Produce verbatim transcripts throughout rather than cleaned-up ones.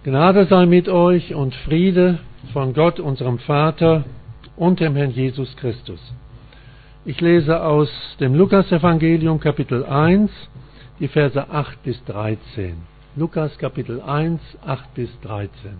Gnade sei mit euch und Friede von Gott, unserem Vater und dem Herrn Jesus Christus. Ich lese aus dem Lukas-Evangelium Kapitel eins, die Verse acht bis dreizehn. Lukas Kapitel eins, acht bis dreizehn.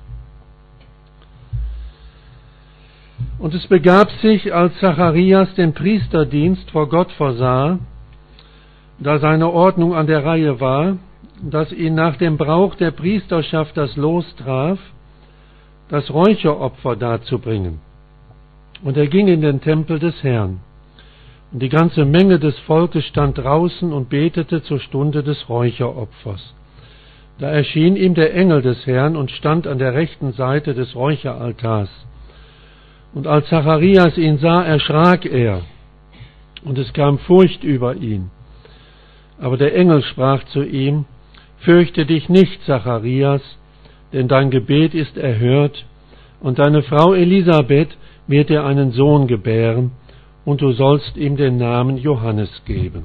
Und es begab sich, als Zacharias den Priesterdienst vor Gott versah, da seine Ordnung an der Reihe war, dass ihn nach dem Brauch der Priesterschaft das Los traf, das Räucheropfer darzubringen. Und er ging in den Tempel des Herrn. Und die ganze Menge des Volkes stand draußen und betete zur Stunde des Räucheropfers. Da erschien ihm der Engel des Herrn und stand an der rechten Seite des Räucheraltars. Und als Zacharias ihn sah, erschrak er, und es kam Furcht über ihn. Aber der Engel sprach zu ihm: Fürchte dich nicht, Zacharias, denn dein Gebet ist erhört, und deine Frau Elisabeth wird dir einen Sohn gebären, und du sollst ihm den Namen Johannes geben.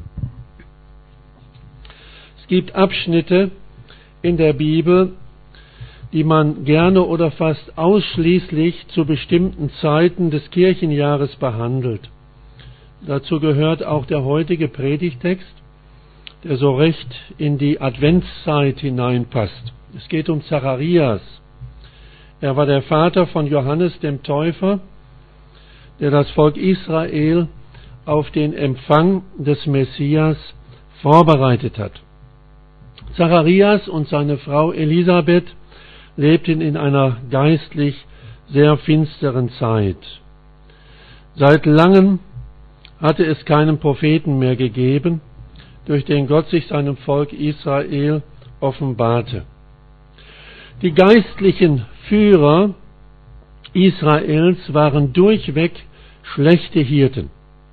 Es gibt Abschnitte in der Bibel, die man gerne oder fast ausschließlich zu bestimmten Zeiten des Kirchenjahres behandelt. Dazu gehört auch der heutige Predigtext, der so recht in die Adventszeit hineinpasst. Es geht um Zacharias. Er war der Vater von Johannes dem Täufer, der das Volk Israel auf den Empfang des Messias vorbereitet hat. Zacharias und seine Frau Elisabeth lebten in einer geistlich sehr finsteren Zeit. Seit langem hatte es keinen Propheten mehr gegeben, durch den Gott sich seinem Volk Israel offenbarte. Die geistlichen Führer Israels waren durchweg schlechte Hirten.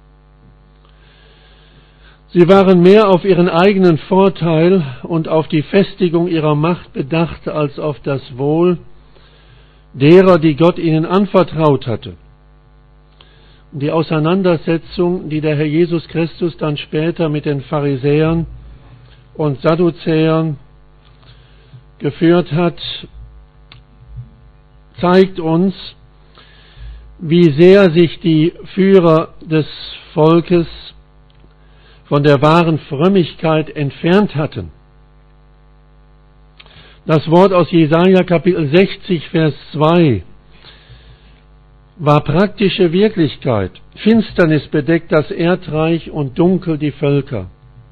Sie waren mehr auf ihren eigenen Vorteil und auf die Festigung ihrer Macht bedacht, als auf das Wohl derer, die Gott ihnen anvertraut hatte. Die Auseinandersetzung, die der Herr Jesus Christus dann später mit den Pharisäern und Sadduzäern geführt hat, zeigt uns, wie sehr sich die Führer des Volkes von der wahren Frömmigkeit entfernt hatten. Das Wort aus Jesaja Kapitel sechzig, Vers zwei war praktische Wirklichkeit. Finsternis bedeckt das Erdreich und dunkel die Völker.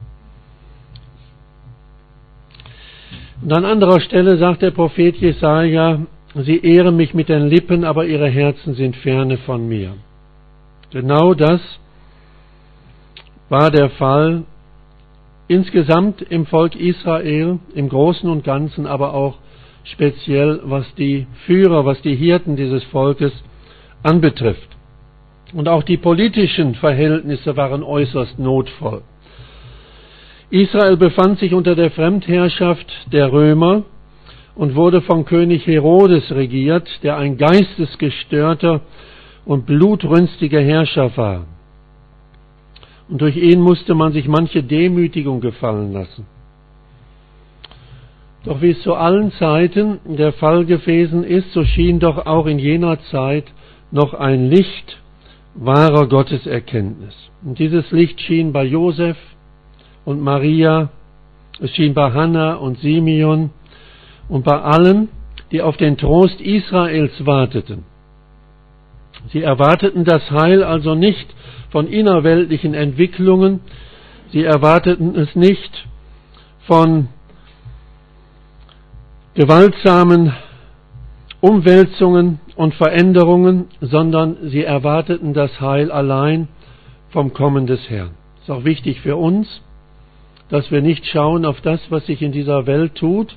Und an anderer Stelle sagt der Prophet Jesaja: Sie ehren mich mit den Lippen, aber ihre Herzen sind ferne von mir. Genau das war der Fall insgesamt im Volk Israel, im Großen und Ganzen, aber auch speziell was die Führer, was die Hirten dieses Volkes anbetrifft. Und auch die politischen Verhältnisse waren äußerst notvoll. Israel befand sich unter der Fremdherrschaft der Römer und wurde von König Herodes regiert, der ein geistesgestörter und blutrünstiger Herrscher war. Und durch ihn musste man sich manche Demütigung gefallen lassen. Doch wie es zu allen Zeiten der Fall gewesen ist, so schien doch auch in jener Zeit noch ein Licht wahrer Gotteserkenntnis. Und dieses Licht schien bei Josef und Maria, es schien bei Hannah und Simeon und bei allen, die auf den Trost Israels warteten. Sie erwarteten das Heil also nicht von innerweltlichen Entwicklungen, sie erwarteten es nicht von gewaltsamen Umwälzungen und Veränderungen, sondern sie erwarteten das Heil allein vom Kommen des Herrn. Es ist auch wichtig für uns, dass wir nicht schauen auf das, was sich in dieser Welt tut,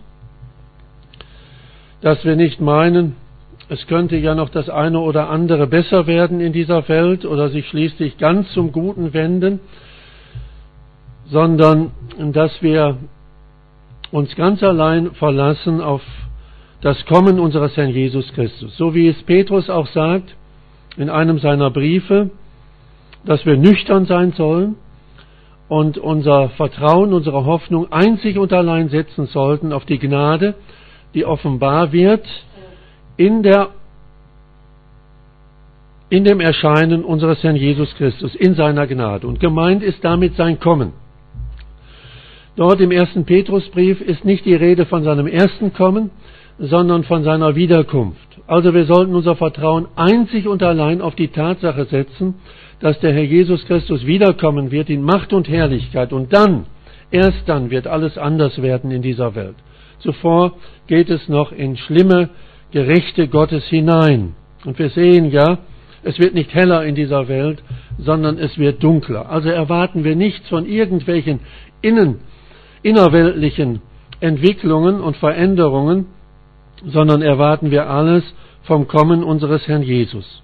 dass wir nicht meinen, es könnte ja noch das eine oder andere besser werden in dieser Welt oder sich schließlich ganz zum Guten wenden, sondern dass wir uns ganz allein verlassen auf das Kommen unseres Herrn Jesus Christus. So wie es Petrus auch sagt in einem seiner Briefe, dass wir nüchtern sein sollen und unser Vertrauen, unsere Hoffnung einzig und allein setzen sollten auf die Gnade, die offenbar wird in der in dem Erscheinen unseres Herrn Jesus Christus, in seiner Gnade. Und gemeint ist damit sein Kommen. Dort im ersten Petrusbrief ist nicht die Rede von seinem ersten Kommen, sondern von seiner Wiederkunft. Also wir sollten unser Vertrauen einzig und allein auf die Tatsache setzen, dass der Herr Jesus Christus wiederkommen wird in Macht und Herrlichkeit. Und dann, erst dann wird alles anders werden in dieser Welt. Zuvor geht es noch in schlimme Gerichte Gottes hinein. Und wir sehen ja, es wird nicht heller in dieser Welt, sondern es wird dunkler. Also erwarten wir nichts von irgendwelchen innen, innerweltlichen Entwicklungen und Veränderungen, sondern erwarten wir alles vom Kommen unseres Herrn Jesus.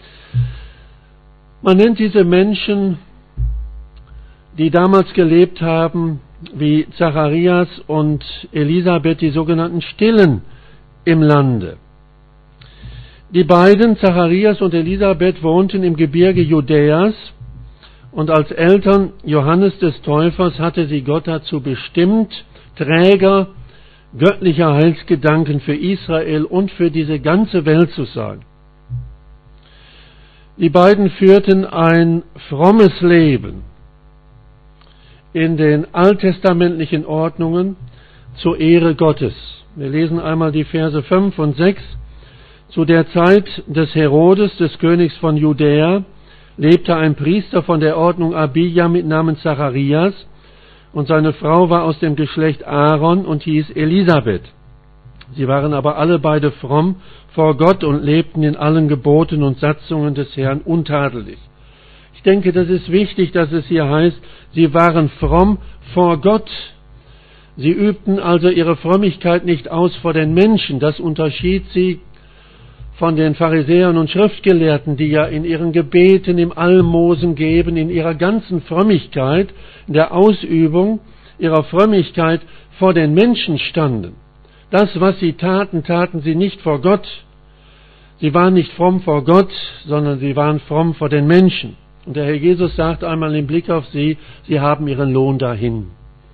Man nennt diese Menschen, die damals gelebt haben, wie Zacharias und Elisabeth, die sogenannten Stillen im Lande. Die beiden, Zacharias und Elisabeth, wohnten im Gebirge Judäas, und als Eltern Johannes des Täufers hatte sie Gott dazu bestimmt, Träger göttlicher Heilsgedanken für Israel und für diese ganze Welt zu sein. Die beiden führten ein frommes Leben in den alttestamentlichen Ordnungen zur Ehre Gottes. Wir lesen einmal die Verse fünf und sechs. Zu der Zeit des Herodes, des Königs von Judäa, lebte ein Priester von der Ordnung Abija mit Namen Zacharias, und seine Frau war aus dem Geschlecht Aaron und hieß Elisabeth. Sie waren aber alle beide fromm vor Gott und lebten in allen Geboten und Satzungen des Herrn untadelig. Ich denke, das ist wichtig, dass es hier heißt, sie waren fromm vor Gott. Sie übten also ihre Frömmigkeit nicht aus vor den Menschen. Das unterschied sie von den Pharisäern und Schriftgelehrten, die ja in ihren Gebeten, im Almosen geben, in ihrer ganzen Frömmigkeit, in der Ausübung ihrer Frömmigkeit vor den Menschen standen. Das, was sie taten, taten sie nicht vor Gott. Sie waren nicht fromm vor Gott, sondern sie waren fromm vor den Menschen. Und der Herr Jesus sagt einmal im Blick auf sie, sie haben ihren Lohn dahin.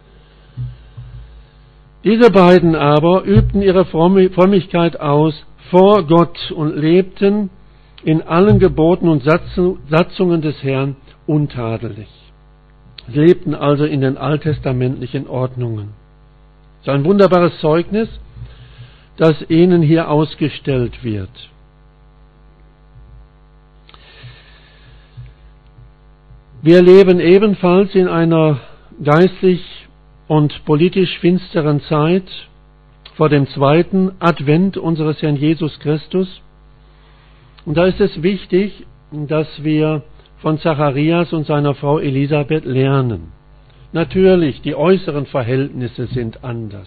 Diese beiden aber übten ihre Frömmigkeit aus vor Gott und lebten in allen Geboten und Satzungen des Herrn untadelig. Sie lebten also in den alttestamentlichen Ordnungen. Das ist ein wunderbares Zeugnis, das ihnen hier ausgestellt wird. Wir leben ebenfalls in einer geistlich und politisch finsteren Zeit vor dem zweiten Advent unseres Herrn Jesus Christus. Und da ist es wichtig, dass wir von Zacharias und seiner Frau Elisabeth lernen. Natürlich, die äußeren Verhältnisse sind anders.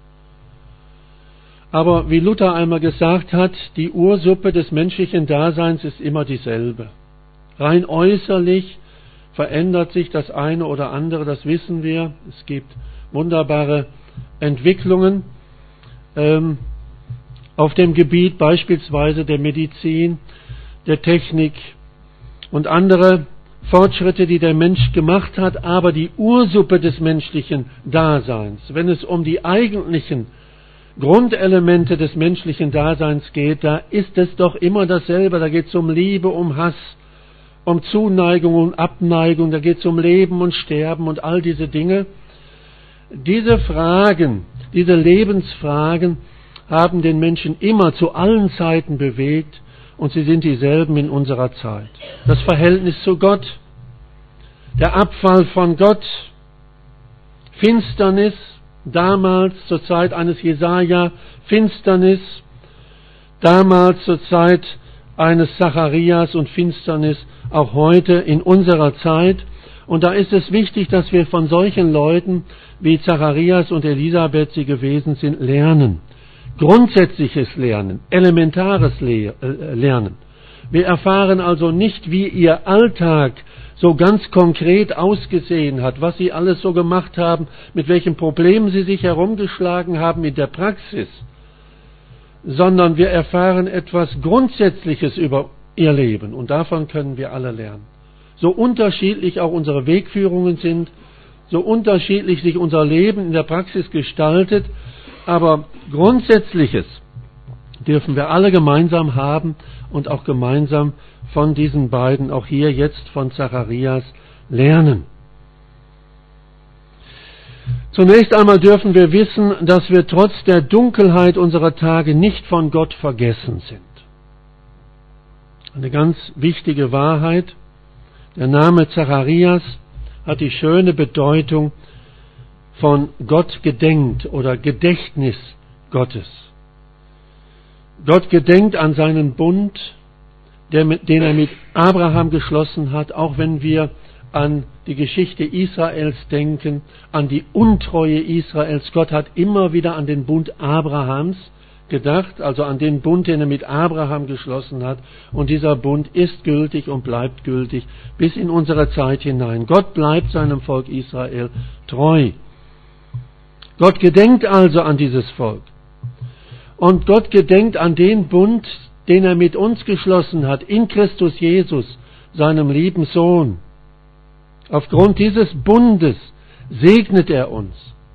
Aber wie Luther einmal gesagt hat, die Ursuppe des menschlichen Daseins ist immer dieselbe. Rein äußerlich verändert sich das eine oder andere, das wissen wir. Es gibt wunderbare Entwicklungen ähm, auf dem Gebiet beispielsweise der Medizin, der Technik und andere Fortschritte, die der Mensch gemacht hat, aber die Ursuppe des menschlichen Daseins, wenn es um die eigentlichen Grundelemente des menschlichen Daseins geht, da ist es doch immer dasselbe. Da geht es um Liebe, um Hass, um Zuneigung und Abneigung, da geht es um Leben und Sterben und all diese Dinge. Diese Fragen, diese Lebensfragen haben den Menschen immer zu allen Zeiten bewegt und sie sind dieselben in unserer Zeit. Das Verhältnis zu Gott, der Abfall von Gott, Finsternis, damals zur Zeit eines Jesaja, Finsternis, damals zur Zeit eines Zacharias und Finsternis, auch heute in unserer Zeit. Und da ist es wichtig, dass wir von solchen Leuten wie Zacharias und Elisabeth sie gewesen sind, lernen. Grundsätzliches Lernen, elementares Lernen. Wir erfahren also nicht, wie ihr Alltag so ganz konkret ausgesehen hat, was sie alles so gemacht haben, mit welchen Problemen sie sich herumgeschlagen haben in der Praxis, sondern wir erfahren etwas Grundsätzliches über ihr Leben und davon können wir alle lernen. So unterschiedlich auch unsere Wegführungen sind, so unterschiedlich sich unser Leben in der Praxis gestaltet, Aber Grundsätzliches dürfen wir alle gemeinsam haben und auch gemeinsam von diesen beiden, auch hier jetzt von Zacharias, lernen. Zunächst einmal dürfen wir wissen, dass wir trotz der Dunkelheit unserer Tage nicht von Gott vergessen sind. Eine ganz wichtige Wahrheit. Der Name Zacharias hat die schöne Bedeutung von Gott gedenkt oder Gedächtnis Gottes. Gott gedenkt an seinen Bund, der, den er mit Abraham geschlossen hat, auch wenn wir an die Geschichte Israels denken, an die Untreue Israels. Gott hat immer wieder an den Bund Abrahams gedacht, also an den Bund, den er mit Abraham geschlossen hat. Und dieser Bund ist gültig und bleibt gültig bis in unsere Zeit hinein. Gott bleibt seinem Volk Israel treu. Gott gedenkt also an dieses Volk. Und Gott gedenkt an den Bund, den er mit uns geschlossen hat, in Christus Jesus, seinem lieben Sohn. Aufgrund dieses Bundes segnet er uns.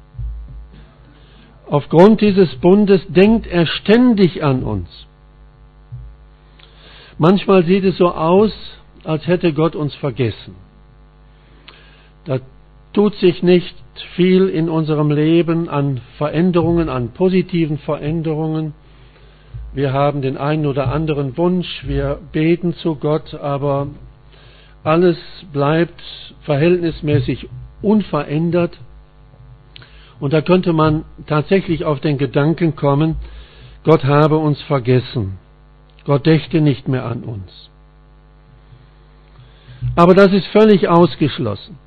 Aufgrund dieses Bundes denkt er ständig an uns. Manchmal sieht es so aus, als hätte Gott uns vergessen. Da tut sich nicht viel in unserem Leben an Veränderungen, an positiven Veränderungen. Wir haben den einen oder anderen Wunsch, wir beten zu Gott, aber alles bleibt verhältnismäßig unverändert. Und da könnte man tatsächlich auf den Gedanken kommen, Gott habe uns vergessen. Gott dächte nicht mehr an uns. Aber das ist völlig ausgeschlossen.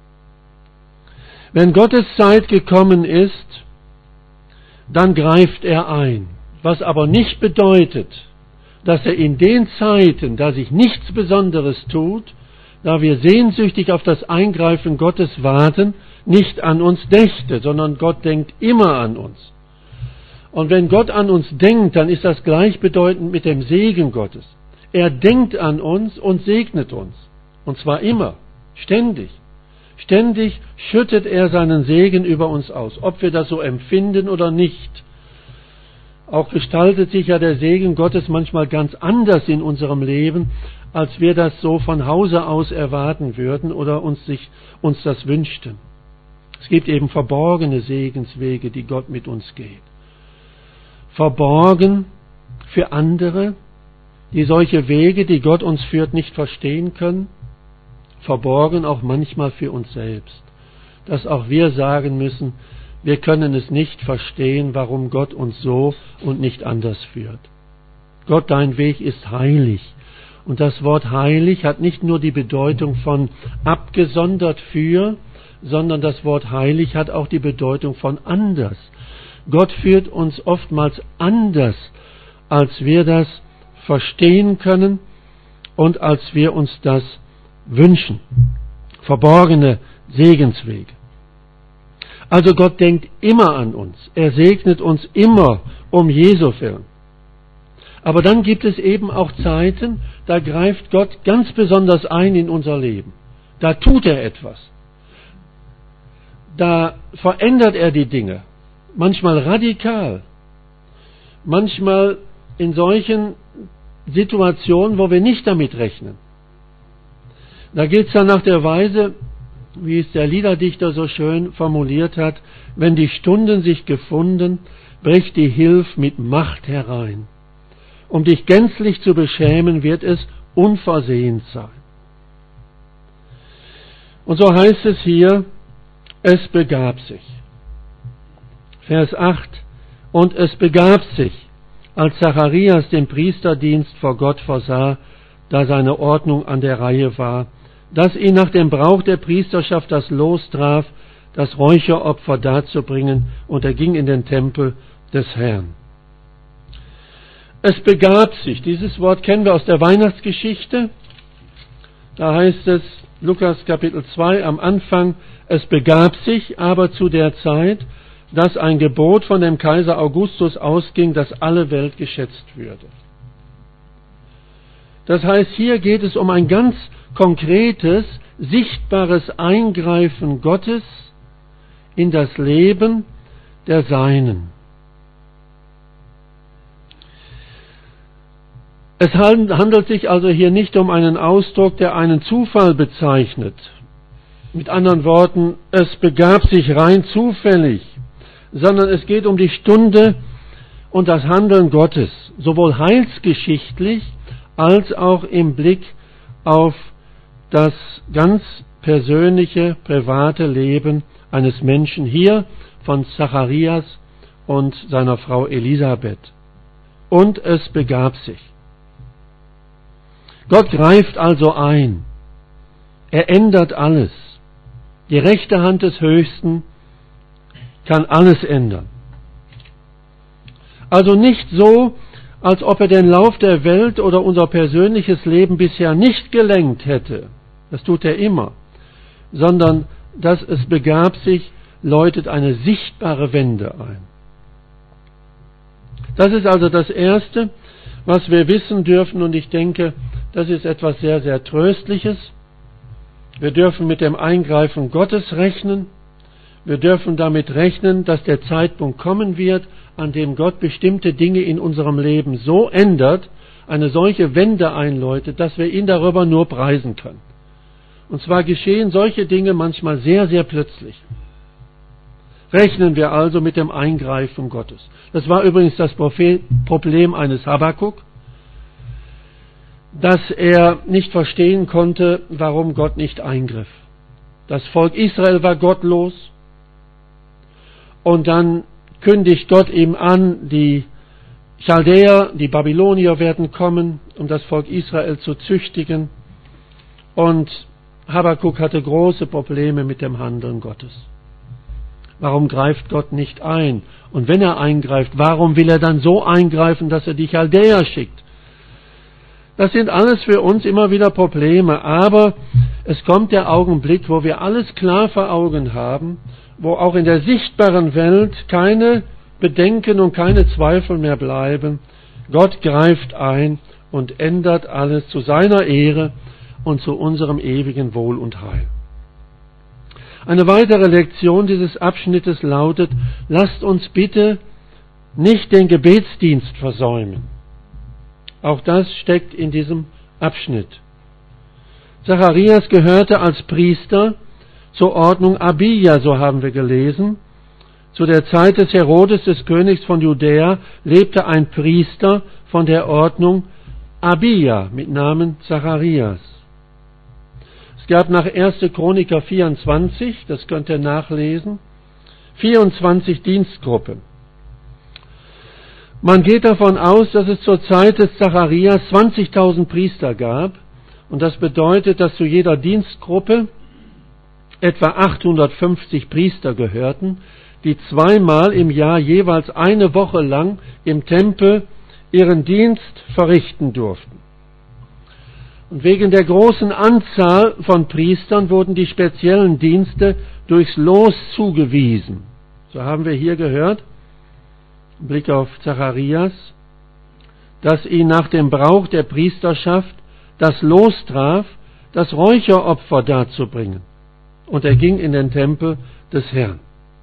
Wenn Gottes Zeit gekommen ist, dann greift er ein. Was aber nicht bedeutet, dass er in den Zeiten, da sich nichts Besonderes tut, da wir sehnsüchtig auf das Eingreifen Gottes warten, nicht an uns dächte, sondern Gott denkt immer an uns. Und wenn Gott an uns denkt, dann ist das gleichbedeutend mit dem Segen Gottes. Er denkt an uns und segnet uns. Und zwar immer, ständig. Ständig schüttet er seinen Segen über uns aus, ob wir das so empfinden oder nicht. Auch gestaltet sich ja der Segen Gottes manchmal ganz anders in unserem Leben, als wir das so von Hause aus erwarten würden oder uns, sich, uns das wünschten. Es gibt eben verborgene Segenswege, die Gott mit uns geht. Verborgen für andere, die solche Wege, die Gott uns führt, nicht verstehen können. Verborgen auch manchmal für uns selbst. Dass auch wir sagen müssen, wir können es nicht verstehen, warum Gott uns so und nicht anders führt. Gott, dein Weg ist heilig. Und das Wort heilig hat nicht nur die Bedeutung von abgesondert für, sondern das Wort heilig hat auch die Bedeutung von anders. Gott führt uns oftmals anders, als wir das verstehen können und als wir uns das wünschen. Verborgene Segenswege. Also Gott denkt immer an uns. Er segnet uns immer um Jesu willen. Aber dann gibt es eben auch Zeiten, da greift Gott ganz besonders ein in unser Leben. Da tut er etwas. Da verändert er die Dinge. Manchmal radikal. Manchmal in solchen Situationen, wo wir nicht damit rechnen. Da geht es dann nach der Weise, wie es der Liederdichter so schön formuliert hat, wenn die Stunden sich gefunden, bricht die Hilf mit Macht herein. Um dich gänzlich zu beschämen, wird es unversehens sein. Und so heißt es hier, es begab sich. Vers acht, und es begab sich, als Zacharias den Priesterdienst vor Gott versah, da seine Ordnung an der Reihe war, dass ihn nach dem Brauch der Priesterschaft das Los traf, das Räucheropfer darzubringen, und er ging in den Tempel des Herrn. Es begab sich, dieses Wort kennen wir aus der Weihnachtsgeschichte, da heißt es, Lukas Kapitel zwei am Anfang, es begab sich aber zu der Zeit, dass ein Gebot von dem Kaiser Augustus ausging, dass alle Welt geschätzt würde. Das heißt, hier geht es um ein ganz konkretes, sichtbares Eingreifen Gottes in das Leben der Seinen. Es handelt sich also hier nicht um einen Ausdruck, der einen Zufall bezeichnet. Mit anderen Worten, es begab sich rein zufällig, sondern es geht um die Stunde und das Handeln Gottes, sowohl heilsgeschichtlich als auch im Blick auf das ganz persönliche, private Leben eines Menschen hier von Zacharias und seiner Frau Elisabeth. Und es begab sich. Gott greift also ein. Er ändert alles. Die rechte Hand des Höchsten kann alles ändern. Also nicht so, als ob er den Lauf der Welt oder unser persönliches Leben bisher nicht gelenkt hätte. Das tut er immer. Sondern, dass es begab sich, läutet eine sichtbare Wende ein. Das ist also das Erste, was wir wissen dürfen, und ich denke, das ist etwas sehr, sehr Tröstliches. Wir dürfen mit dem Eingreifen Gottes rechnen. Wir dürfen damit rechnen, dass der Zeitpunkt kommen wird, an dem Gott bestimmte Dinge in unserem Leben so ändert, eine solche Wende einläutet, dass wir ihn darüber nur preisen können. Und zwar geschehen solche Dinge manchmal sehr, sehr plötzlich. Rechnen wir also mit dem Eingreifen Gottes. Das war übrigens das Problem eines Habakuk, dass er nicht verstehen konnte, warum Gott nicht eingriff. Das Volk Israel war gottlos und dann kündigt Gott ihm an, die Chaldäer, die Babylonier werden kommen, um das Volk Israel zu züchtigen, und Habakuk hatte große Probleme mit dem Handeln Gottes. Warum greift Gott nicht ein? Und wenn er eingreift, warum will er dann so eingreifen, dass er die Chaldäer schickt? Das sind alles für uns immer wieder Probleme, aber es kommt der Augenblick, wo wir alles klar vor Augen haben, wo auch in der sichtbaren Welt keine Bedenken und keine Zweifel mehr bleiben. Gott greift ein und ändert alles zu seiner Ehre und zu unserem ewigen Wohl und Heil. Eine weitere Lektion dieses Abschnittes lautet: Lasst uns bitte nicht den Gebetsdienst versäumen. Auch das steckt in diesem Abschnitt. Zacharias gehörte als Priester zur Ordnung Abija, so haben wir gelesen. Zu der Zeit des Herodes, des Königs von Judäa, lebte ein Priester von der Ordnung Abija mit Namen Zacharias. Es gab nach erster Chroniker vierundzwanzig, das könnt ihr nachlesen, vierundzwanzig Dienstgruppen. Man geht davon aus, dass es zur Zeit des Zacharias zwanzigtausend Priester gab, und das bedeutet, dass zu jeder Dienstgruppe etwa achthundertfünfzig Priester gehörten, die zweimal im Jahr jeweils eine Woche lang im Tempel ihren Dienst verrichten durften. Und wegen der großen Anzahl von Priestern wurden die speziellen Dienste durchs Los zugewiesen. So haben wir hier gehört, Blick auf Zacharias, dass ihn nach dem Brauch der Priesterschaft das Los traf, das Räucheropfer darzubringen. Und er ging in den Tempel des Herrn.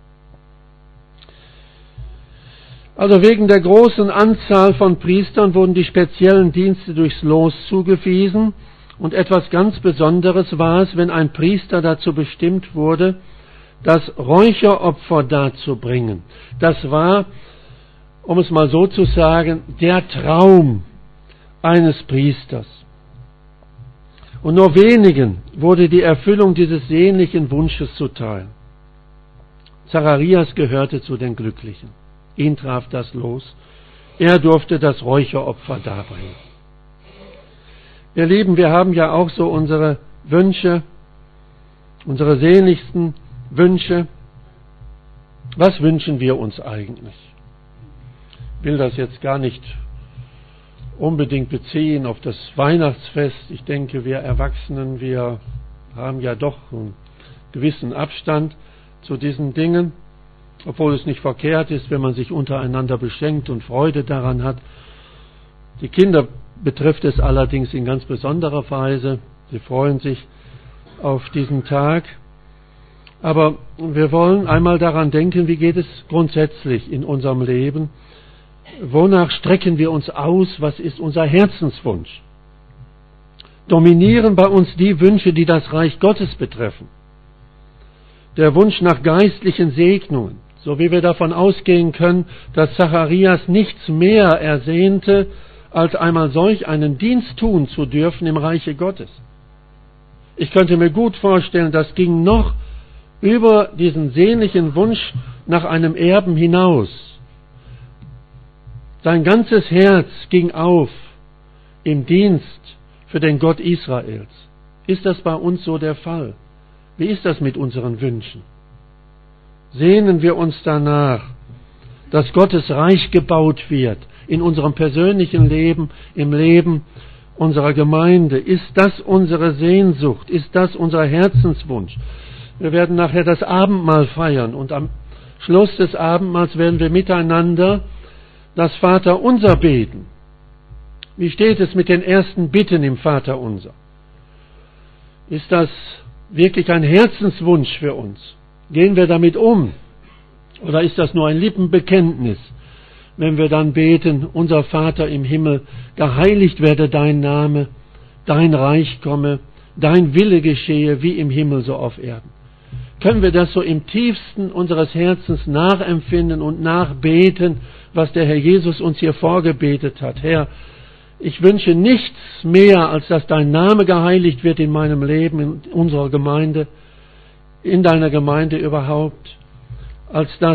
Also wegen der großen Anzahl von Priestern wurden die speziellen Dienste durchs Los zugewiesen, und etwas ganz Besonderes war es, wenn ein Priester dazu bestimmt wurde, das Räucheropfer darzubringen. Das war, um es mal so zu sagen, der Traum eines Priesters. Und nur wenigen wurde die Erfüllung dieses sehnlichen Wunsches zuteil. Zacharias gehörte zu den Glücklichen. Ihn traf das Los. Er durfte das Räucheropfer darbringen. Ihr Lieben, wir haben ja auch so unsere Wünsche, unsere sehnlichsten Wünsche. Was wünschen wir uns eigentlich? Ich will das jetzt gar nicht unbedingt beziehen auf das Weihnachtsfest. Ich denke, wir Erwachsenen, wir haben ja doch einen gewissen Abstand zu diesen Dingen, obwohl es nicht verkehrt ist, wenn man sich untereinander beschenkt und Freude daran hat. Die Kinder betrifft es allerdings in ganz besonderer Weise. Sie freuen sich auf diesen Tag. Aber wir wollen einmal daran denken, wie geht es grundsätzlich in unserem Leben? Wonach strecken wir uns aus? Was ist unser Herzenswunsch? Dominieren bei uns die Wünsche, die das Reich Gottes betreffen? Der Wunsch nach geistlichen Segnungen, so wie wir davon ausgehen können, dass Zacharias nichts mehr ersehnte, als einmal solch einen Dienst tun zu dürfen im Reiche Gottes. Ich könnte mir gut vorstellen, das ging noch über diesen sehnlichen Wunsch nach einem Erben hinaus. Sein ganzes Herz ging auf im Dienst für den Gott Israels. Ist das bei uns so der Fall? Wie ist das mit unseren Wünschen? Sehnen wir uns danach, dass Gottes Reich gebaut wird in unserem persönlichen Leben, im Leben unserer Gemeinde? Ist das unsere Sehnsucht? Ist das unser Herzenswunsch? Wir werden nachher das Abendmahl feiern und am Schluss des Abendmahls werden wir miteinander das Vaterunser beten. Wie steht es mit den ersten Bitten im Vaterunser? Ist das wirklich ein Herzenswunsch für uns? Gehen wir damit um? Oder ist das nur ein Lippenbekenntnis, wenn wir dann beten, unser Vater im Himmel, geheiligt werde dein Name, dein Reich komme, dein Wille geschehe, wie im Himmel so auf Erden? Können wir das so im tiefsten unseres Herzens nachempfinden und nachbeten, was der Herr Jesus uns hier vorgebetet hat? Herr, ich wünsche nichts mehr, als dass dein Name geheiligt wird in meinem Leben, in unserer Gemeinde, in deiner Gemeinde überhaupt, als dass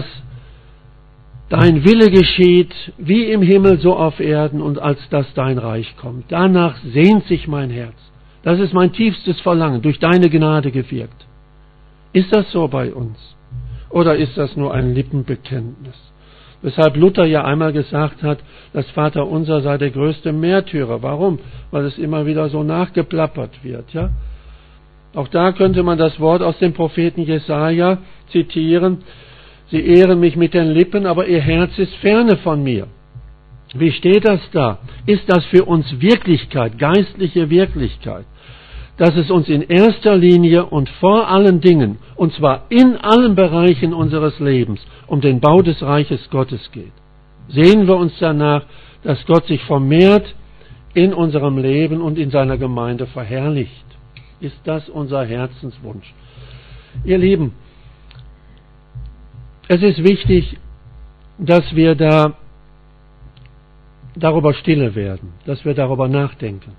dein Wille geschieht, wie im Himmel so auf Erden, und als dass dein Reich kommt. Danach sehnt sich mein Herz. Das ist mein tiefstes Verlangen, durch deine Gnade gewirkt. Ist das so bei uns? Oder ist das nur ein Lippenbekenntnis? Weshalb Luther ja einmal gesagt hat, das Vaterunser sei der größte Märtyrer. Warum? Weil es immer wieder so nachgeplappert wird, ja? Auch da könnte man das Wort aus dem Propheten Jesaja zitieren: Sie ehren mich mit den Lippen, aber ihr Herz ist ferne von mir. Wie steht das da? Ist das für uns Wirklichkeit, geistliche Wirklichkeit? Dass es uns in erster Linie und vor allen Dingen, und zwar in allen Bereichen unseres Lebens, um den Bau des Reiches Gottes geht. Sehen wir uns danach, dass Gott sich vermehrt in unserem Leben und in seiner Gemeinde verherrlicht. Ist das unser Herzenswunsch? Ihr Lieben, es ist wichtig, dass wir da darüber stille werden, dass wir darüber nachdenken.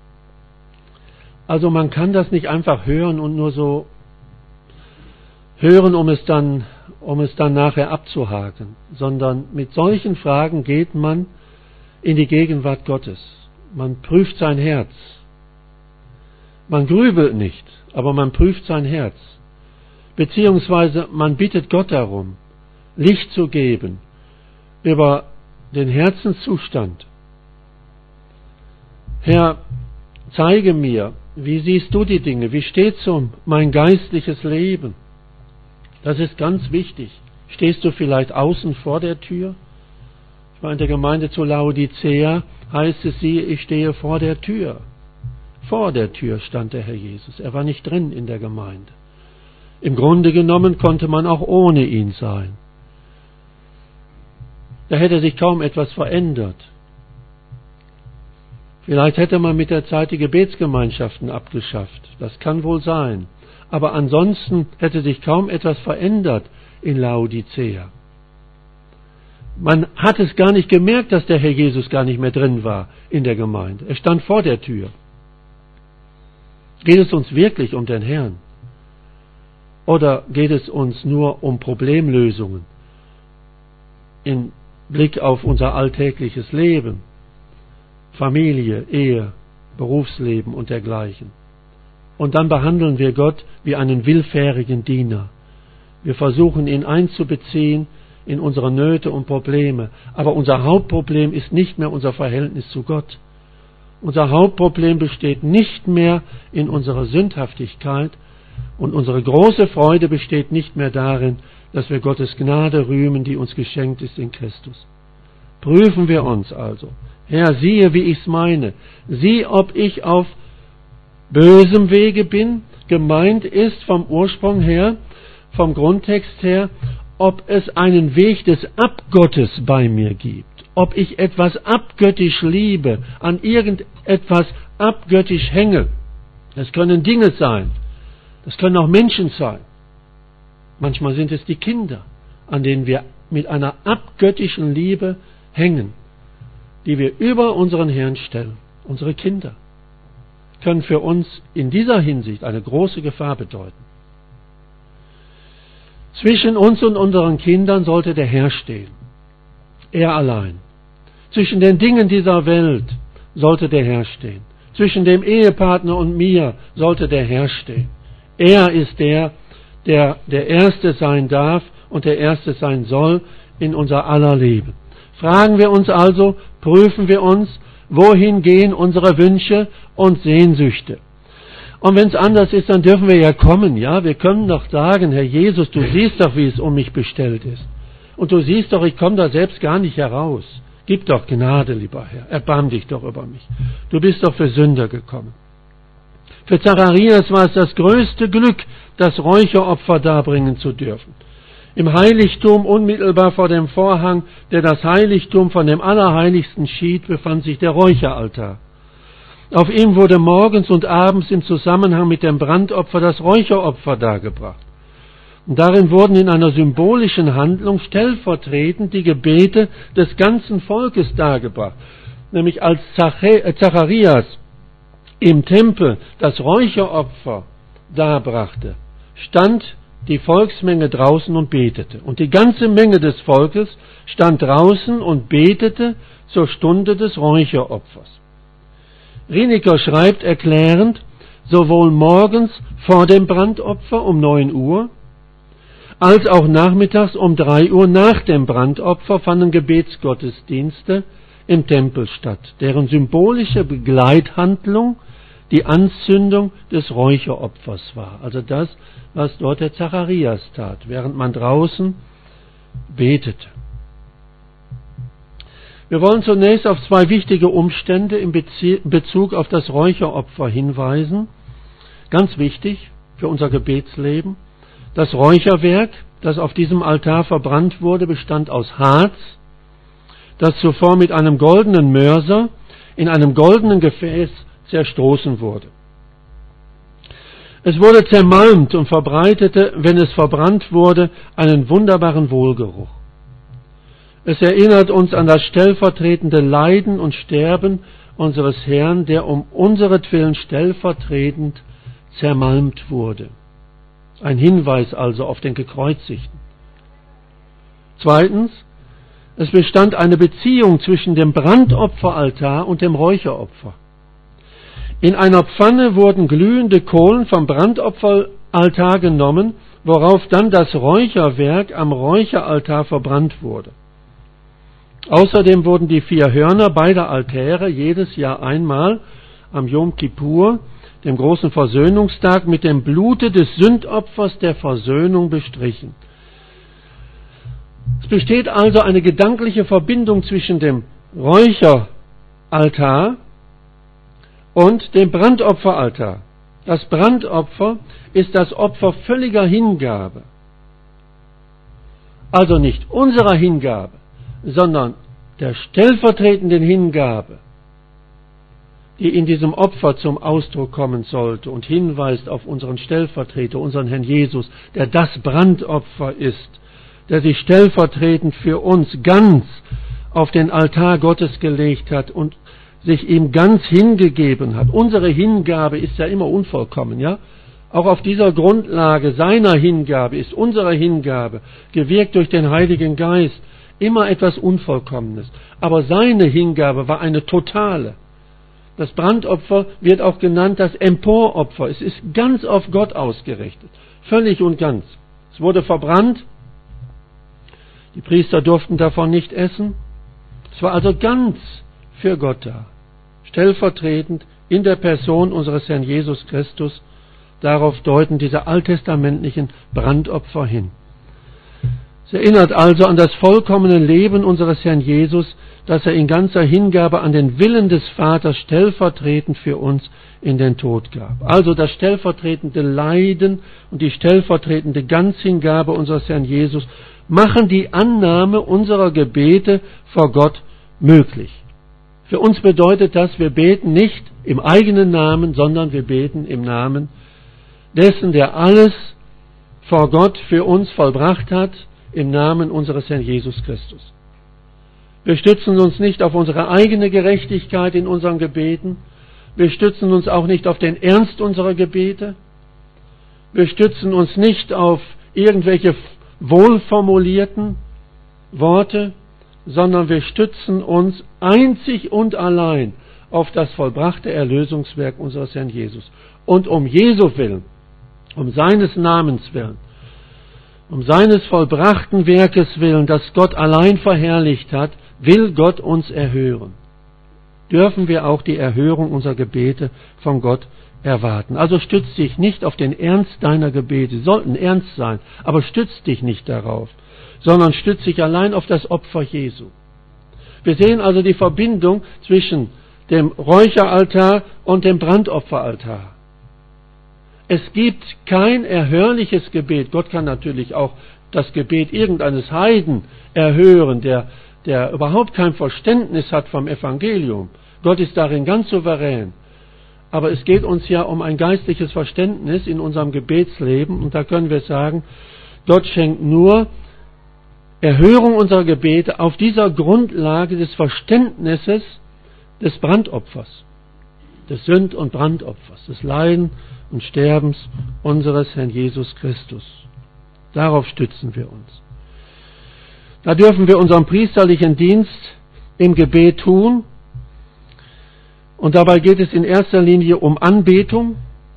Also man kann das nicht einfach hören und nur so hören, um es dann, um es dann nachher abzuhaken, sondern mit solchen Fragen geht man in die Gegenwart Gottes. Man prüft sein Herz. Man grübelt nicht, aber man prüft sein Herz. Beziehungsweise man bittet Gott darum, Licht zu geben über den Herzenszustand. Herr, zeige mir, wie siehst du die Dinge? Wie steht's um mein geistliches Leben? Das ist ganz wichtig. Stehst du vielleicht außen vor der Tür? Ich meine, in der Gemeinde zu Laodicea heißt es, siehe, ich stehe vor der Tür. Vor der Tür stand der Herr Jesus. Er war nicht drin in der Gemeinde. Im Grunde genommen konnte man auch ohne ihn sein. Da hätte sich kaum etwas verändert. Vielleicht hätte man mit der Zeit die Gebetsgemeinschaften abgeschafft. Das kann wohl sein. Aber ansonsten hätte sich kaum etwas verändert in Laodicea. Man hat es gar nicht gemerkt, dass der Herr Jesus gar nicht mehr drin war in der Gemeinde. Er stand vor der Tür. Geht es uns wirklich um den Herrn? Oder geht es uns nur um Problemlösungen im Blick auf unser alltägliches Leben? Familie, Ehe, Berufsleben und dergleichen. Und dann behandeln wir Gott wie einen willfährigen Diener. Wir versuchen ihn einzubeziehen in unsere Nöte und Probleme. Aber unser Hauptproblem ist nicht mehr unser Verhältnis zu Gott. Unser Hauptproblem besteht nicht mehr in unserer Sündhaftigkeit, und unsere große Freude besteht nicht mehr darin, dass wir Gottes Gnade rühmen, die uns geschenkt ist in Christus. Prüfen wir uns also. Herr, siehe, wie ich's meine. Sieh, ob ich auf bösem Wege bin. Gemeint ist vom Ursprung her, vom Grundtext her, ob es einen Weg des Abgottes bei mir gibt. ob ich etwas abgöttisch liebe, an irgendetwas abgöttisch hänge. Das können Dinge sein, das können auch Menschen sein. Manchmal sind es die Kinder, an denen wir mit einer abgöttischen Liebe hängen, die wir über unseren Herrn stellen. Unsere Kinder können für uns in dieser Hinsicht eine große Gefahr bedeuten. Zwischen uns und unseren Kindern sollte der Herr stehen. Er allein. Zwischen den Dingen dieser Welt sollte der Herr stehen. Zwischen dem Ehepartner und mir sollte der Herr stehen. Er ist der, der der Erste sein darf und der Erste sein soll in unser aller Leben. Fragen wir uns also, prüfen wir uns, wohin gehen unsere Wünsche und Sehnsüchte? Und wenn es anders ist, dann dürfen wir ja kommen, ja? Wir können doch sagen, Herr Jesus, du siehst doch, wie es um mich bestellt ist. Und du siehst doch, ich komme da selbst gar nicht heraus. Gib doch Gnade, lieber Herr. Erbarm dich doch über mich. Du bist doch für Sünder gekommen. Für Zacharias war es das größte Glück, das Räucheropfer darbringen zu dürfen. Im Heiligtum, unmittelbar vor dem Vorhang, der das Heiligtum von dem Allerheiligsten schied, befand sich der Räucheraltar. Auf ihm wurde morgens und abends im Zusammenhang mit dem Brandopfer das Räucheropfer dargebracht. Und darin wurden in einer symbolischen Handlung stellvertretend die Gebete des ganzen Volkes dargebracht. Nämlich als Zacharias im Tempel das Räucheropfer darbrachte, stand die Volksmenge draußen und betete. Und die ganze Menge des Volkes stand draußen und betete zur Stunde des Räucheropfers. Rieniker schreibt erklärend, sowohl morgens vor dem Brandopfer um neun Uhr, als auch nachmittags um drei Uhr nach dem Brandopfer fanden Gebetsgottesdienste im Tempel statt, deren symbolische Begleithandlung die Anzündung des Räucheropfers war. Also das, was dort der Zacharias tat, während man draußen betete. Wir wollen zunächst auf zwei wichtige Umstände in Bezug auf das Räucheropfer hinweisen. Ganz wichtig für unser Gebetsleben. Das Räucherwerk, das auf diesem Altar verbrannt wurde, bestand aus Harz, das zuvor mit einem goldenen Mörser in einem goldenen Gefäß zerstoßen wurde. Es wurde zermalmt und verbreitete, wenn es verbrannt wurde, einen wunderbaren Wohlgeruch. Es erinnert uns an das stellvertretende Leiden und Sterben unseres Herrn, der um unseretwillen stellvertretend zermalmt wurde. Ein Hinweis also auf den Gekreuzigten. Zweitens, es bestand eine Beziehung zwischen dem Brandopferaltar und dem Räucheropfer. In einer Pfanne wurden glühende Kohlen vom Brandopferaltar genommen, worauf dann das Räucherwerk am Räucheraltar verbrannt wurde. Außerdem wurden die vier Hörner beider Altäre jedes Jahr einmal am Jom Kippur, dem großen Versöhnungstag, mit dem Blute des Sündopfers der Versöhnung bestrichen. Es besteht also eine gedankliche Verbindung zwischen dem Räucheraltar und dem Brandopferaltar. Das Brandopfer ist das Opfer völliger Hingabe. Also nicht unserer Hingabe, sondern der stellvertretenden Hingabe, die in diesem Opfer zum Ausdruck kommen sollte und hinweist auf unseren Stellvertreter, unseren Herrn Jesus, der das Brandopfer ist, der sich stellvertretend für uns ganz auf den Altar Gottes gelegt hat und sich ihm ganz hingegeben hat. Unsere Hingabe ist ja immer unvollkommen, ja? Auch auf dieser Grundlage seiner Hingabe ist unsere Hingabe, gewirkt durch den Heiligen Geist, immer etwas Unvollkommenes. Aber seine Hingabe war eine totale. Das Brandopfer wird auch genannt das Emporopfer. Es ist ganz auf Gott ausgerichtet. Völlig und ganz. Es wurde verbrannt. Die Priester durften davon nicht essen. Es war also ganz für Gott da. Stellvertretend in der Person unseres Herrn Jesus Christus. Darauf deuten diese alttestamentlichen Brandopfer hin. Es erinnert also an das vollkommene Leben unseres Herrn Jesus, das er in ganzer Hingabe an den Willen des Vaters stellvertretend für uns in den Tod gab. Also das stellvertretende Leiden und die stellvertretende Ganzhingabe unseres Herrn Jesus machen die Annahme unserer Gebete vor Gott möglich. Für uns bedeutet das, wir beten nicht im eigenen Namen, sondern wir beten im Namen dessen, der alles vor Gott für uns vollbracht hat, im Namen unseres Herrn Jesus Christus. Wir stützen uns nicht auf unsere eigene Gerechtigkeit in unseren Gebeten. Wir stützen uns auch nicht auf den Ernst unserer Gebete. Wir stützen uns nicht auf irgendwelche wohlformulierten Worte, sondern wir stützen uns einzig und allein auf das vollbrachte Erlösungswerk unseres Herrn Jesus. Und um Jesu willen, um seines Namens willen, um seines vollbrachten Werkes willen, das Gott allein verherrlicht hat, will Gott uns erhören. Dürfen wir auch die Erhörung unserer Gebete von Gott erwarten. Also stütz dich nicht auf den Ernst deiner Gebete, sie sollten ernst sein, aber stütz dich nicht darauf, sondern stütz dich allein auf das Opfer Jesu. Wir sehen also die Verbindung zwischen dem Räucheraltar und dem Brandopferaltar. Es gibt kein erhörliches Gebet. Gott kann natürlich auch das Gebet irgendeines Heiden erhören, der, der überhaupt kein Verständnis hat vom Evangelium. Gott ist darin ganz souverän. Aber es geht uns ja um ein geistliches Verständnis in unserem Gebetsleben. Und da können wir sagen, Gott schenkt nur Erhörung unserer Gebete auf dieser Grundlage des Verständnisses des Brandopfers, des Sünd- und Brandopfers, des Leiden und Sterbens unseres Herrn Jesus Christus. Darauf stützen wir uns. Da dürfen wir unseren priesterlichen Dienst im Gebet tun. Und dabei geht es in erster Linie um Anbetung.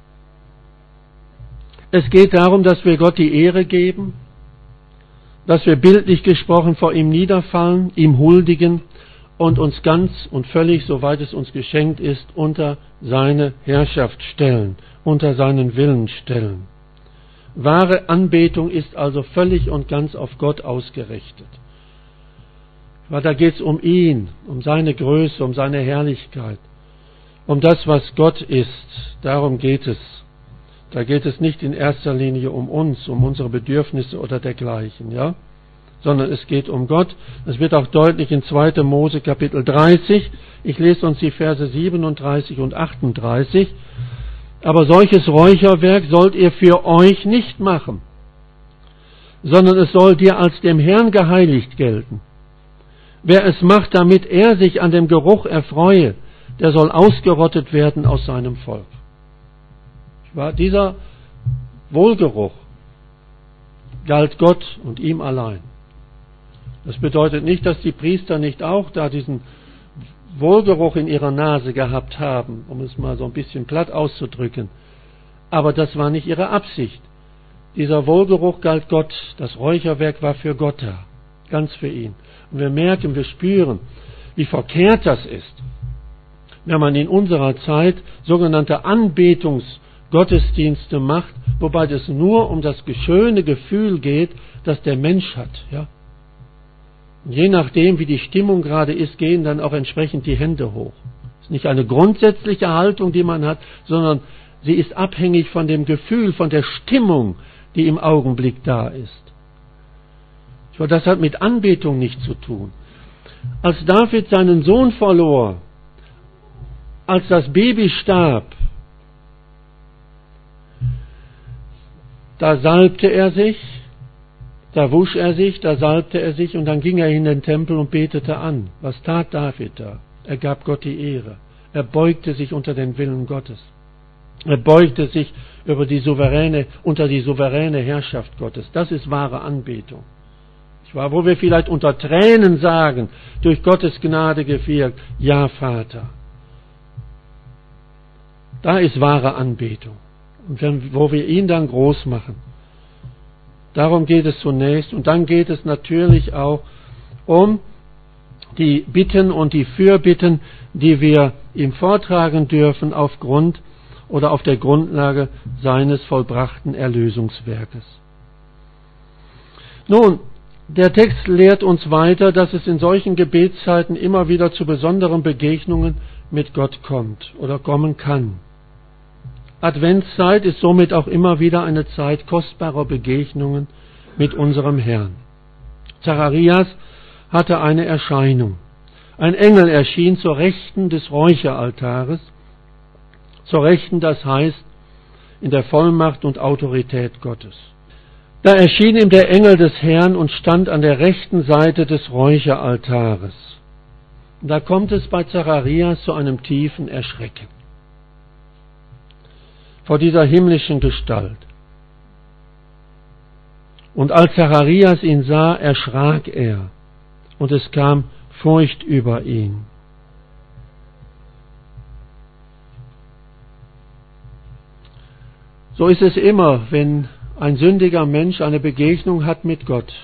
Es geht darum, dass wir Gott die Ehre geben, dass wir bildlich gesprochen vor ihm niederfallen, ihm huldigen und uns ganz und völlig, soweit es uns geschenkt ist, unter seine Herrschaft stellen, unter seinen Willen stellen. Wahre Anbetung ist also völlig und ganz auf Gott ausgerichtet. Weil da geht es um ihn, um seine Größe, um seine Herrlichkeit, um das, was Gott ist. Darum geht es. Da geht es nicht in erster Linie um uns, um unsere Bedürfnisse oder dergleichen, ja, sondern es geht um Gott. Das wird auch deutlich in zweiter Mose Kapitel dreißig. Ich lese uns die Verse siebenunddreißig und achtunddreißig. Aber solches Räucherwerk sollt ihr für euch nicht machen, sondern es soll dir als dem Herrn geheiligt gelten. Wer es macht, damit er sich an dem Geruch erfreue, der soll ausgerottet werden aus seinem Volk. War dieser Wohlgeruch galt Gott und ihm allein. Das bedeutet nicht, dass die Priester nicht auch da diesen Wohlgeruch in ihrer Nase gehabt haben, um es mal so ein bisschen platt auszudrücken. Aber das war nicht ihre Absicht. Dieser Wohlgeruch galt Gott. Das Räucherwerk war für Gott da. Ganz für ihn. Und wir merken, wir spüren, wie verkehrt das ist, wenn man in unserer Zeit sogenannte Anbetungsgottesdienste macht, wobei es nur um das schöne Gefühl geht, das der Mensch hat. Ja? Und je nachdem, wie die Stimmung gerade ist, gehen dann auch entsprechend die Hände hoch. Es ist nicht eine grundsätzliche Haltung, die man hat, sondern sie ist abhängig von dem Gefühl, von der Stimmung, die im Augenblick da ist. Das hat mit Anbetung nichts zu tun. Als David seinen Sohn verlor, als das Baby starb, da salbte er sich, da wusch er sich, da salbte er sich und dann ging er in den Tempel und betete an. Was tat David da? Er gab Gott die Ehre. Er beugte sich unter den Willen Gottes. Er beugte sich über die souveräne, unter die souveräne Herrschaft Gottes. Das ist wahre Anbetung. Wo wir vielleicht unter Tränen sagen, durch Gottes Gnade gewirkt, ja Vater. Da ist wahre Anbetung. Und wenn, wo wir ihn dann groß machen. Darum geht es zunächst. Und dann geht es natürlich auch um die Bitten und die Fürbitten, die wir ihm vortragen dürfen aufgrund oder auf der Grundlage seines vollbrachten Erlösungswerkes. Nun, der Text lehrt uns weiter, dass es in solchen Gebetszeiten immer wieder zu besonderen Begegnungen mit Gott kommt oder kommen kann. Adventszeit ist somit auch immer wieder eine Zeit kostbarer Begegnungen mit unserem Herrn. Zacharias hatte eine Erscheinung. Ein Engel erschien zur Rechten des Räucheraltares. Zur Rechten, das heißt, in der Vollmacht und Autorität Gottes. Da erschien ihm der Engel des Herrn und stand an der rechten Seite des Räucheraltares. Da kommt es bei Zacharias zu einem tiefen Erschrecken vor dieser himmlischen Gestalt. Und als Zacharias ihn sah, erschrak er, und es kam Furcht über ihn. So ist es immer, wenn ein sündiger Mensch eine Begegnung hat mit Gott.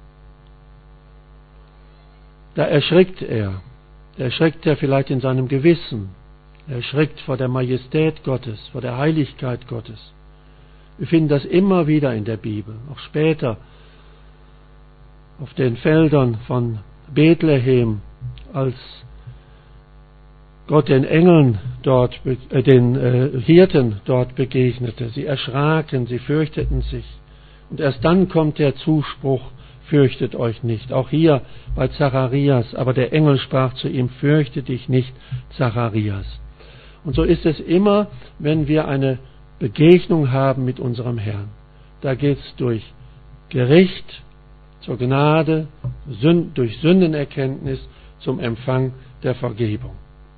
Da erschrickt er. Da erschrickt er vielleicht in seinem Gewissen. Er erschrickt vor der Majestät Gottes, vor der Heiligkeit Gottes. Wir finden das immer wieder in der Bibel, auch später auf den Feldern von Bethlehem, als Gott den Engeln dort, äh, den äh, Hirten dort begegnete. Sie erschraken, sie fürchteten sich. Und erst dann kommt der Zuspruch, fürchtet euch nicht. Auch hier bei Zacharias, aber der Engel sprach zu ihm, fürchte dich nicht, Zacharias. Und so ist es immer, wenn wir eine Begegnung haben mit unserem Herrn. Da geht es durch Gericht zur Gnade, durch Sündenerkenntnis zum Empfang der Vergebung.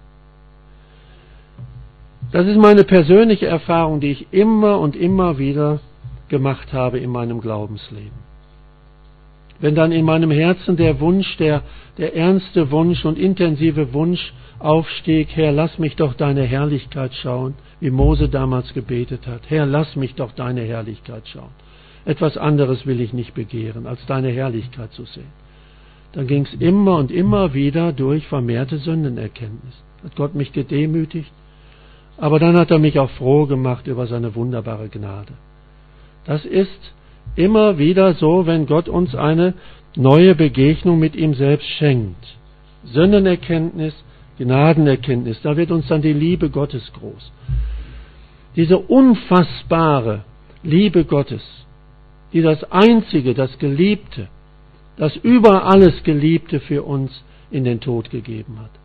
Das ist meine persönliche Erfahrung, die ich immer und immer wieder gemacht habe in meinem Glaubensleben. Wenn dann in meinem Herzen der Wunsch, der, der ernste Wunsch und intensive Wunsch aufstieg, Herr, lass mich doch deine Herrlichkeit schauen, wie Mose damals gebetet hat. Herr, lass mich doch deine Herrlichkeit schauen. Etwas anderes will ich nicht begehren, als deine Herrlichkeit zu sehen. Dann ging es immer und immer wieder durch vermehrte Sündenerkenntnis. Hat Gott mich gedemütigt, aber dann hat er mich auch froh gemacht über seine wunderbare Gnade. Das ist immer wieder so, wenn Gott uns eine neue Begegnung mit ihm selbst schenkt. Sündenerkenntnis, Gnadenerkenntnis, da wird uns dann die Liebe Gottes groß. Diese unfassbare Liebe Gottes, die das Einzige, das Geliebte, das über alles Geliebte für uns in den Tod gegeben hat.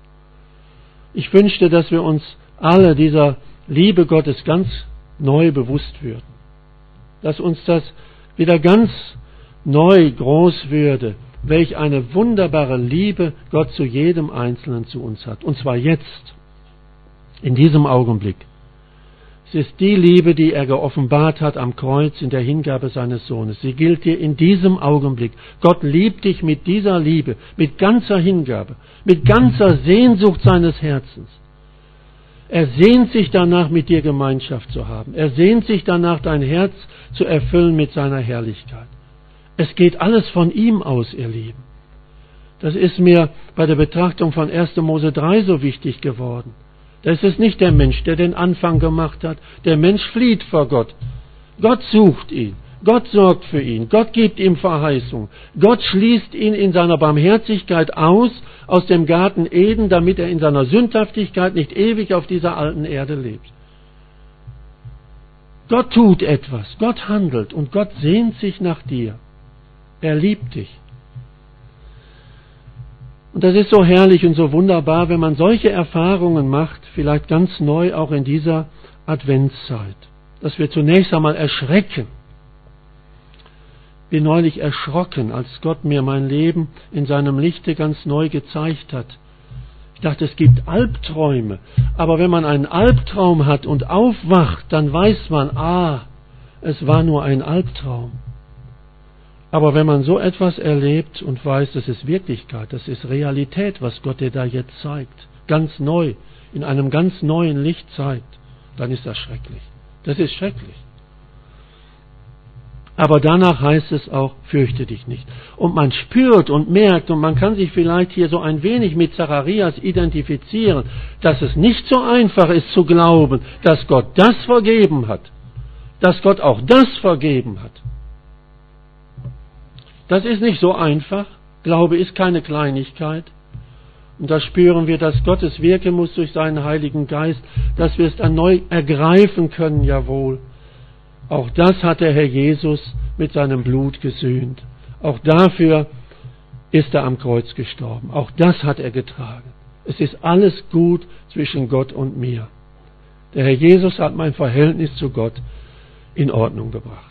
Ich wünschte, dass wir uns alle dieser Liebe Gottes ganz neu bewusst würden. Dass uns das wieder ganz neu groß würde, welch eine wunderbare Liebe Gott zu jedem Einzelnen zu uns hat. Und zwar jetzt, in diesem Augenblick. Es ist die Liebe, die er geoffenbart hat am Kreuz in der Hingabe seines Sohnes. Sie gilt dir in diesem Augenblick. Gott liebt dich mit dieser Liebe, mit ganzer Hingabe, mit ganzer Sehnsucht seines Herzens. Er sehnt sich danach, mit dir Gemeinschaft zu haben. Er sehnt sich danach, dein Herz zu erfüllen mit seiner Herrlichkeit. Es geht alles von ihm aus, ihr Lieben. Das ist mir bei der Betrachtung von erster Mose drei so wichtig geworden. Da ist es nicht der Mensch, der den Anfang gemacht hat. Der Mensch flieht vor Gott. Gott sucht ihn. Gott sorgt für ihn. Gott gibt ihm Verheißung. Gott schließt ihn in seiner Barmherzigkeit aus, aus dem Garten Eden, damit er in seiner Sündhaftigkeit nicht ewig auf dieser alten Erde lebt. Gott tut etwas. Gott handelt und Gott sehnt sich nach dir. Er liebt dich. Und das ist so herrlich und so wunderbar, wenn man solche Erfahrungen macht, vielleicht ganz neu auch in dieser Adventszeit, dass wir zunächst einmal erschrecken. Ich bin neulich erschrocken, als Gott mir mein Leben in seinem Lichte ganz neu gezeigt hat. Ich dachte, es gibt Albträume, aber wenn man einen Albtraum hat und aufwacht, dann weiß man, ah, es war nur ein Albtraum. Aber wenn man so etwas erlebt und weiß, das ist Wirklichkeit, das ist Realität, was Gott dir da jetzt zeigt, ganz neu, in einem ganz neuen Licht zeigt, dann ist das schrecklich. Das ist schrecklich. Aber danach heißt es auch, fürchte dich nicht. Und man spürt und merkt, und man kann sich vielleicht hier so ein wenig mit Zacharias identifizieren, dass es nicht so einfach ist zu glauben, dass Gott das vergeben hat, dass Gott auch das vergeben hat. Das ist nicht so einfach. Glaube ist keine Kleinigkeit. Und da spüren wir, dass Gottes wirken muss durch seinen Heiligen Geist, dass wir es dann neu ergreifen können, jawohl. Auch das hat der Herr Jesus mit seinem Blut gesühnt. Auch dafür ist er am Kreuz gestorben. Auch das hat er getragen. Es ist alles gut zwischen Gott und mir. Der Herr Jesus hat mein Verhältnis zu Gott in Ordnung gebracht.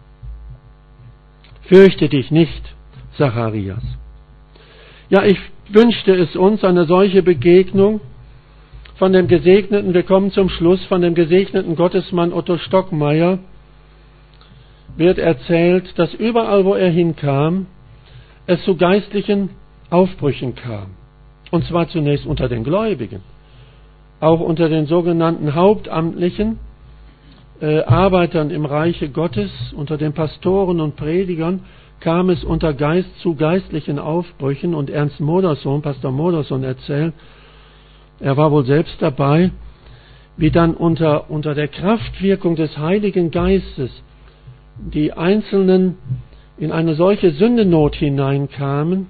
Fürchte dich nicht, Zacharias. Ja, ich wünschte es uns, eine solche Begegnung von dem gesegneten, wir kommen zum Schluss, von dem gesegneten Gottesmann Otto Stockmeier wird erzählt, dass überall, wo er hinkam, es zu geistlichen Aufbrüchen kam. Und zwar zunächst unter den Gläubigen, auch unter den sogenannten hauptamtlichen äh, Arbeitern im Reiche Gottes, unter den Pastoren und Predigern, kam es unter Geist zu geistlichen Aufbrüchen. Und Ernst Modersohn, Pastor Modersohn erzählt, er war wohl selbst dabei, wie dann unter, unter der Kraftwirkung des Heiligen Geistes die Einzelnen in eine solche Sündenot hineinkamen,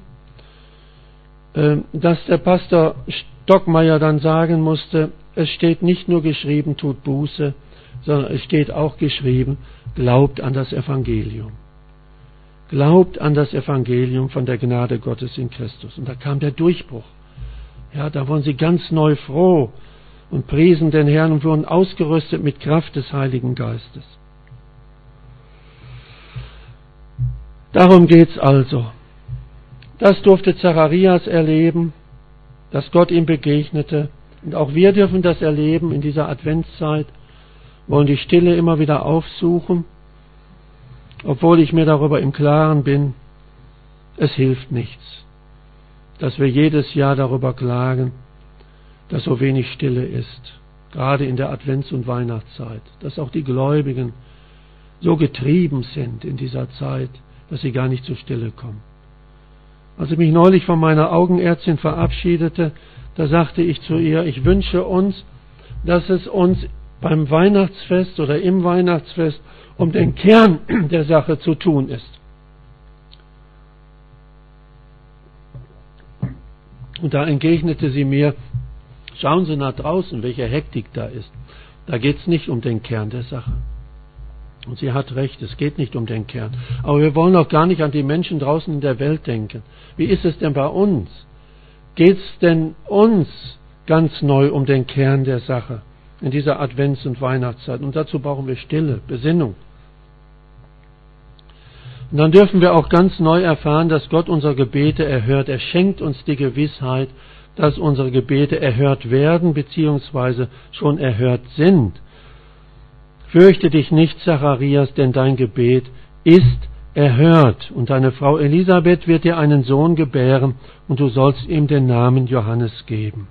dass der Pastor Stockmeier dann sagen musste, es steht nicht nur geschrieben, tut Buße, sondern es steht auch geschrieben, glaubt an das Evangelium. Glaubt an das Evangelium von der Gnade Gottes in Christus. Und da kam der Durchbruch. Ja, da wurden sie ganz neu froh und priesen den Herrn und wurden ausgerüstet mit Kraft des Heiligen Geistes. Darum geht's also. Das durfte Zacharias erleben, dass Gott ihm begegnete. Und auch wir dürfen das erleben in dieser Adventszeit, wollen die Stille immer wieder aufsuchen, obwohl ich mir darüber im Klaren bin, es hilft nichts, dass wir jedes Jahr darüber klagen, dass so wenig Stille ist, gerade in der Advents- und Weihnachtszeit, dass auch die Gläubigen so getrieben sind in dieser Zeit, dass sie gar nicht zur Stille kommen. Als ich mich neulich von meiner Augenärztin verabschiedete, da sagte ich zu ihr, ich wünsche uns, dass es uns beim Weihnachtsfest oder im Weihnachtsfest um den Kern der Sache zu tun ist. Und da entgegnete sie mir, schauen Sie nach draußen, welche Hektik da ist. Da geht es nicht um den Kern der Sache. Und sie hat recht, es geht nicht um den Kern. Aber wir wollen auch gar nicht an die Menschen draußen in der Welt denken. Wie ist es denn bei uns? Geht es denn uns ganz neu um den Kern der Sache in dieser Advents- und Weihnachtszeit? Und dazu brauchen wir Stille, Besinnung. Und dann dürfen wir auch ganz neu erfahren, dass Gott unsere Gebete erhört. Er schenkt uns die Gewissheit, dass unsere Gebete erhört werden, beziehungsweise schon erhört sind. Fürchte dich nicht, Zacharias, denn dein Gebet ist erhört. Und deine Frau Elisabeth wird dir einen Sohn gebären, und du sollst ihm den Namen Johannes geben.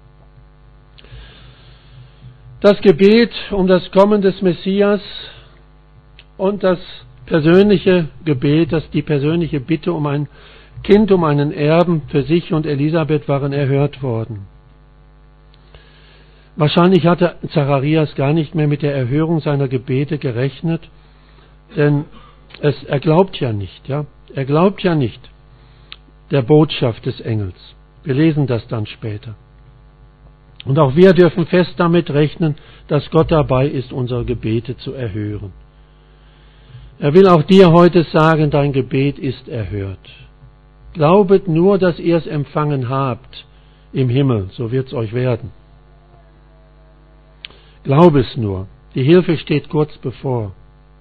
Das Gebet um das Kommen des Messias und das persönliche Gebet, das die persönliche Bitte um ein Kind, um einen Erben für sich und Elisabeth waren erhört worden. Wahrscheinlich hatte Zacharias gar nicht mehr mit der Erhörung seiner Gebete gerechnet, denn es, er glaubt ja nicht, ja, er glaubt ja nicht der Botschaft des Engels. Wir lesen das dann später. Und auch wir dürfen fest damit rechnen, dass Gott dabei ist, unsere Gebete zu erhören. Er will auch dir heute sagen, dein Gebet ist erhört. Glaubet nur, dass ihr es empfangen habt im Himmel, so wird es euch werden. Glaub es nur, die Hilfe steht kurz bevor.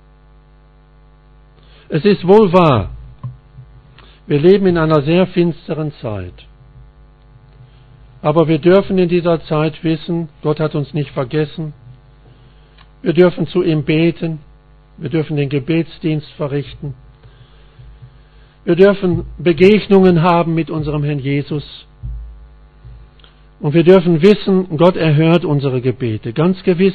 Es ist wohl wahr, wir leben in einer sehr finsteren Zeit. Aber wir dürfen in dieser Zeit wissen, Gott hat uns nicht vergessen. Wir dürfen zu ihm beten, wir dürfen den Gebetsdienst verrichten. Wir dürfen Begegnungen haben mit unserem Herrn Jesus. Und wir dürfen wissen, Gott erhört unsere Gebete, ganz gewiss.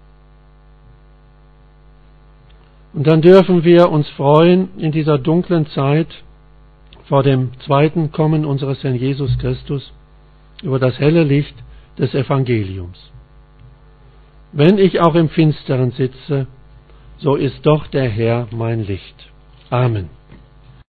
Und dann dürfen wir uns freuen in dieser dunklen Zeit vor dem zweiten Kommen unseres Herrn Jesus Christus über das helle Licht des Evangeliums. Wenn ich auch im Finsteren sitze, so ist doch der Herr mein Licht. Amen.